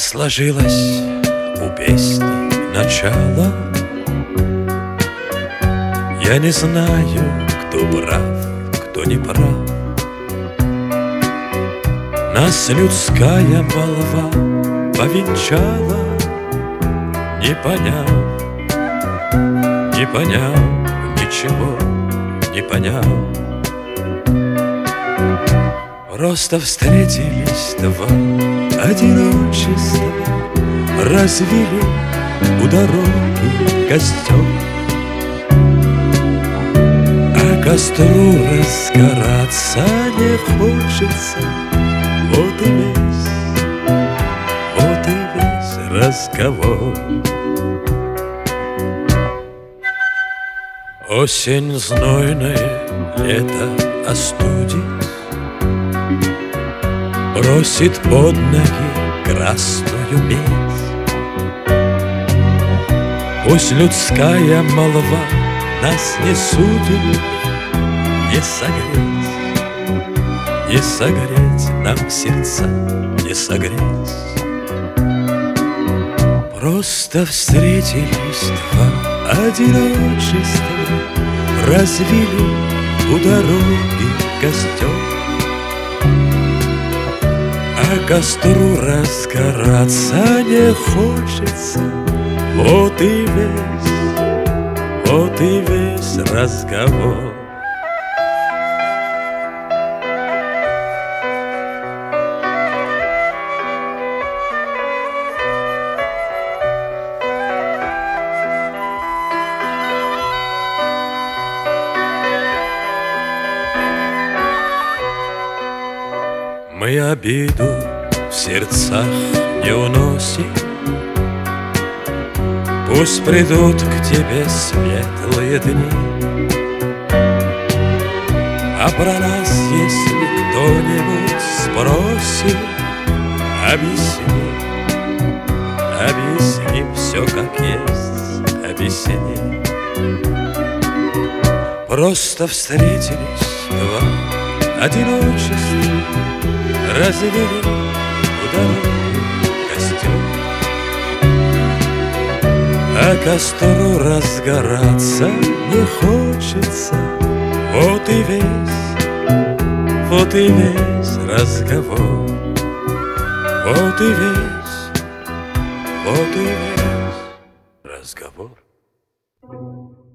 сложилось у песни начало. Я не знаю, кто прав, кто не прав. Нас людская молва повенчала, не поняв ничего, не поняв. Просто встретились два одиночества, развели у дороги костер. А костру разгораться не хочется. Вот и весь разговор. Осень знойная, лето остудит, бросит под ноги красную медь. Пусть людская молва нас не судит, не согреть нам сердца, не согреть. Просто встретились два одиночества, развели у дороги костер. А костру разгораться не хочется. Вот и весь разговор. Мы обиду в сердцах не уносим. Пусть придут к тебе светлые дни, а про нас, если кто-нибудь спросит, объясни все как есть, объясни. Просто встретились два одиночества, развели у дороги костер. А костру разгораться не хочется. Вот и весь разговор. Вот и весь разговор.